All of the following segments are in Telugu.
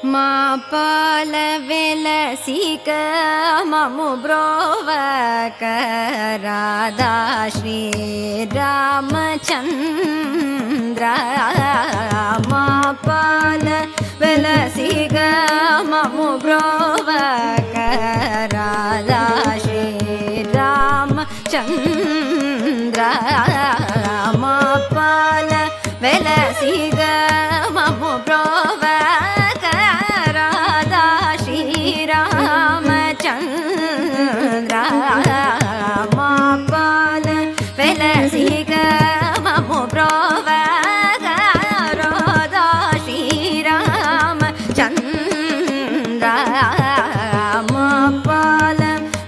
మా పాల వెలసిక మము బ్రోవక రాధా శ్రీరామచంద్ర మా పాల వెలసిక మము బ్రోవక రాధా శ్రీరామచంద్ర మా పాల వెలసిక మము బ్రోవక రాధా శ్రీరామచంద్ర మా పాల వెలసిక మము బ్రోవక రాధా శ్రీరామచంద్ర మా పాల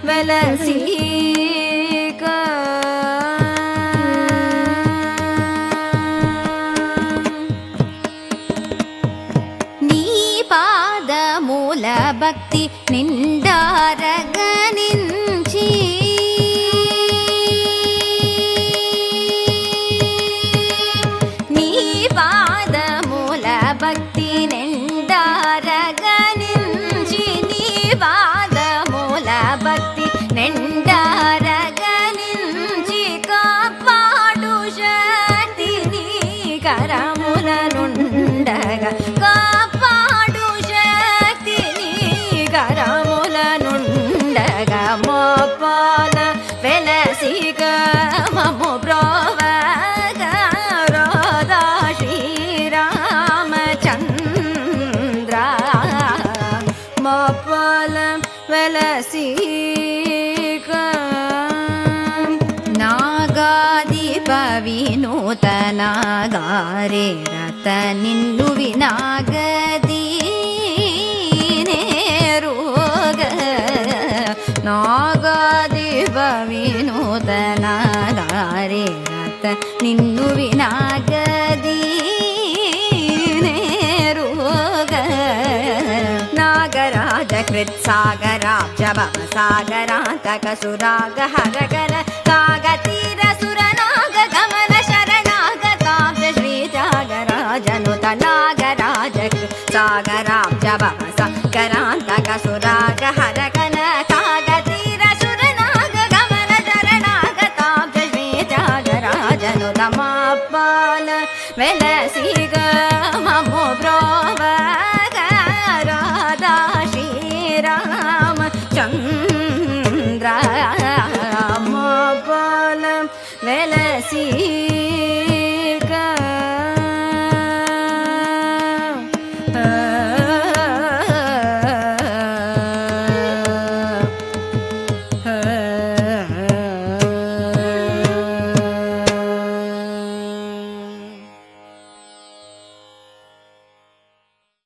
వెలసిక పాదమూల భక్తి నిండారగనించి నీ పాదమూల భక్తి నిండారగనించి నీ పాదమూల భక్తి నిండారగనించి కాపాడు శక్తిని కరముల నుండగా మోపాల వెలసిక మము బ్రోవక రాధా శ్రీరామచంద్ర మోపాల వెలసిక నాగాదిప వినూతన గారే రత నిన్ను వినాగది నాగాదివ వినూతన గారే రత నిన్ను వినాగది నేరుగ నాగరాజ కృత్సాగరాబ్జ భవ సాగరాంతక సురాగ హరగర కాగతీర సురనాగ గమన శరణాగతాబ్జ శ్రీ త్యాగరాజనుత నాగరాజ కృత్సాగరాబ్జ భవ సాగరాంతక సురాగ హరగన వెలసిక మము బ్రో